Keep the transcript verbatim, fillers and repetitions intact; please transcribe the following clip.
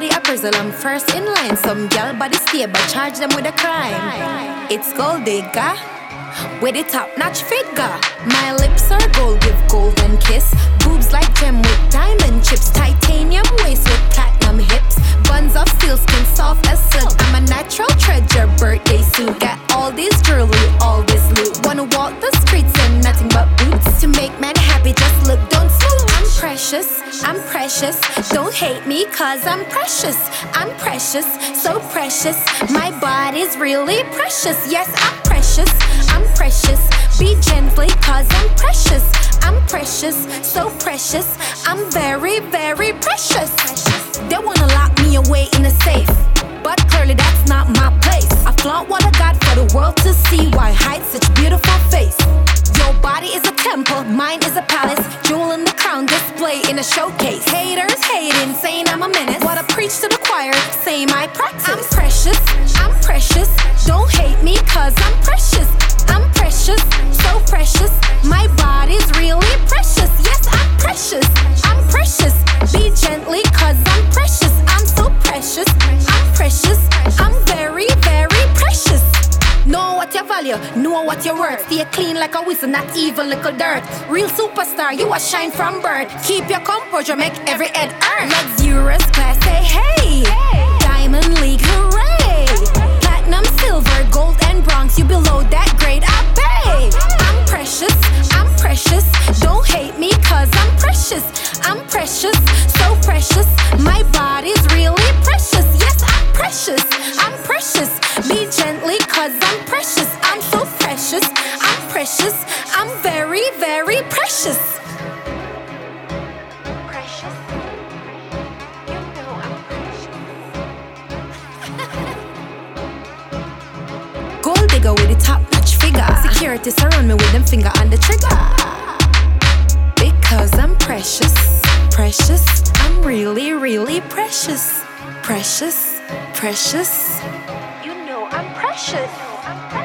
body appraisal, I'm first in line. Some gal body stable, charge them with a crime. It's gold digger with a top-notch figure. My lips are gold, give golden kiss. Boobs like gem with diamond chips. Titanium waist with platinum hips. Buns of steel, skin soft as silk. I'm a natural treasure, birthday suit. Got all this jewelry, all this loot. Wanna walk the streets in nothing but boots. To make men happy, just look, don't smooth. I'm precious, I'm precious. Don't hate me, cause I'm precious. I'm precious, so precious. My body's really precious. Yes, I'm precious, I'm precious. Be gently, cause I'm precious. I'm precious, so precious. I'm very, very precious. They wanna lock me away in a safe, but clearly that's not my place. I flaunt what I got for the world to see. Why hide such beautiful face? Your body is a temple, mine is a palace. Jewel in the crown, display in a showcase. Haters hating, saying I'm a menace. What I preach to the choir, say my practice. I'm precious, I'm precious. Don't hate me, cause I'm precious. I'm precious, so precious. My body's really precious. Yes, I'm precious, I'm precious. Be gently, cause I'm precious. I'm so precious, I'm precious. I'm very, very precious. Know what you value, know what you're worth. Stay clean like a whistle, not even little dirt. Real superstar, you a shine from birth. Keep your composure, make every head earn. Luxurious class, say hey. Diamond League, hooray. Platinum, silver, gold and bronze. You below that grade, I pay. I'm precious, I'm precious. Don't hate me, cause I'm precious. I'm precious, so precious. My body's really precious. Yes, I'm precious, I'm precious. Be gently, cause I'm precious. I'm so precious, I'm precious. I'm very, very precious. Precious. You know I'm precious. Gold digger with a top-notch figure. Security surround me with them finger on the trigger. Because I'm precious, precious. I'm really, really precious. Precious, precious. You know I'm precious. I'm precious.